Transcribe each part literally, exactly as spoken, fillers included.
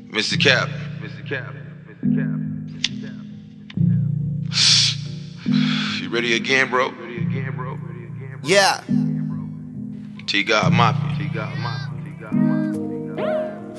Mister Cap. Mister Cap. Mister Cap. You ready again, bro? Ready again, bro? Ready again, bro? Yeah. T God Mafia. T God Mafia. T God Mafia.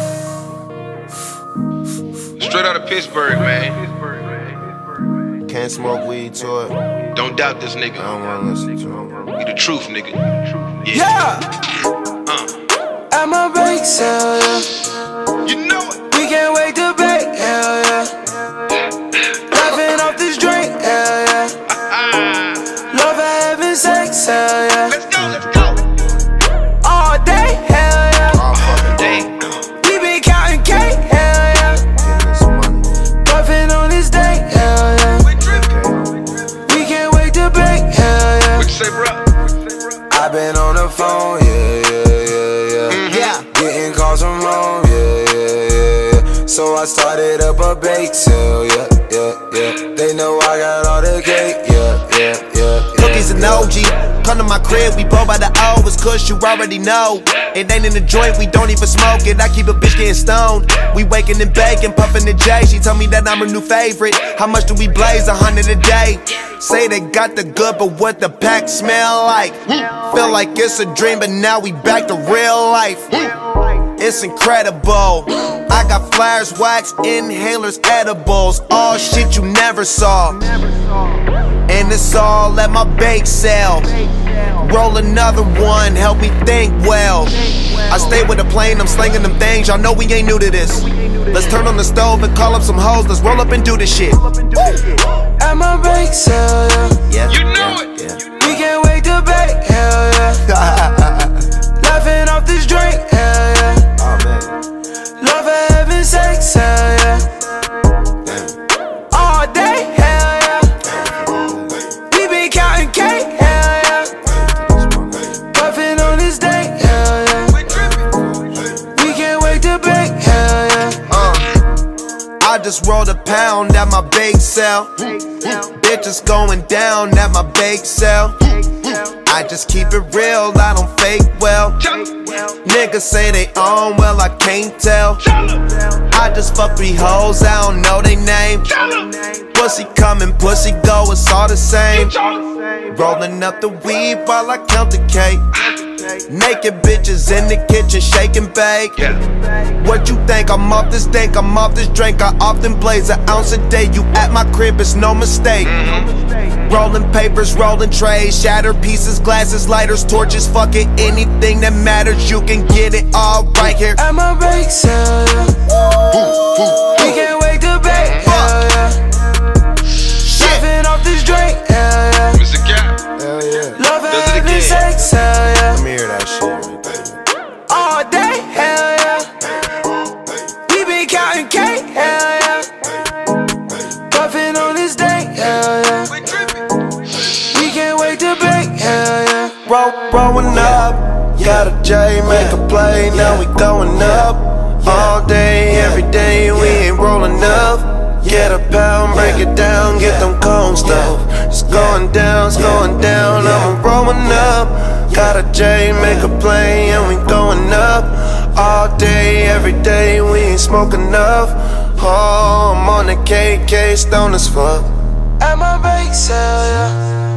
Straight out of Pittsburgh, man. Can't smoke weed to it. Don't doubt this nigga. I don't wanna listen to him. He the truth, nigga. Yeah. Yeah. Uh. At my bake sale, yeah. You know it. We can't wait to bake, hell yeah. Laughing off this drink, hell yeah. Love for having sex, hell yeah. Let's go, let's go. All day, hell yeah. All fucking day. We been counting cake, hell yeah. Getting this money. Puffing on this day, hell yeah. We trippin'. We can't wait to bake, hell yeah. What you say, bro? I've been on the phone, yeah, yeah, yeah, yeah. Yeah. Getting calls from home, yeah, yeah, yeah, yeah. So I started up a bake sale, yeah, yeah, yeah. They know I got all the cake, yeah, yeah, yeah. Cookies and O G. Come to my crib, we blow by the O. It's kush, you already know. It ain't in the joint, we don't even smoke it. I keep a bitch getting stoned. We waking and baking, puffing the J. She tell me that I'm her new favorite. How much do we blaze? A hundred a day. Say they got the good, but what the pack smell like? Feel like it's a dream, but now we back to real life. It's incredible. I got flyers, wax, inhalers, edibles. All shit you never saw. And it's all at my bake sale. Roll another one, help me think well. I stay with a plane, I'm slinging them things. Y'all know we ain't new to this. Let's turn on the stove and call up some hoes. Let's roll up and do this shit. At my bake sale, yeah. Yeah, You know yeah, it. yeah. We can't wait to bake, hell yeah. Laughing off this drink, hell yeah. Oh man. Love for having sex, hell yeah. All day, hell yeah. We been counting cake, hell yeah. Puffing on this day, hell yeah. We trippin'. We can't wait to bake, hell yeah. Uh, I just rolled a pound at my bake sale. Bitches going down at my bake sale. I just keep it real, I don't fake well. Niggas say they own, well I can't tell. I just fuck three hoes, I don't know they name. Pussy coming, pussy go, it's all the same. Rolling up the weed while I count the cake. Naked bitches in the kitchen, shake and bake. What you think? I'm off this dank, I'm off this drink. I often blaze an ounce a day. You at my crib, it's no mistake. Rolling papers, rolling trays, shattered pieces, glasses, lighters, torches, fucking anything that matters. You can get it all right here. At my bake sale, yeah. We can't wait to bake, hell yeah. Laughing off this drink, hell yeah. Mister Cap. Hell yeah. Love Does it having again. sex, hell yeah. Let me hear that shit right there. All day, hell yeah. We been counting cake, hell yeah. Puffing on this day, hell yeah. We trippin'. We can't wait to bake, hell yeah. Roll, rolling up, got a J, make a play, now we going up. All day, every day, we ain't rolling up. Get a pound, break it down, get them cone stuff. It's going down, it's going down, I'm rolling up. Got a J, make a play, and we going up. All day, every day, we ain't smoking enough. Oh, I'm on the K K, stone as fuck. At my bake sale, yeah.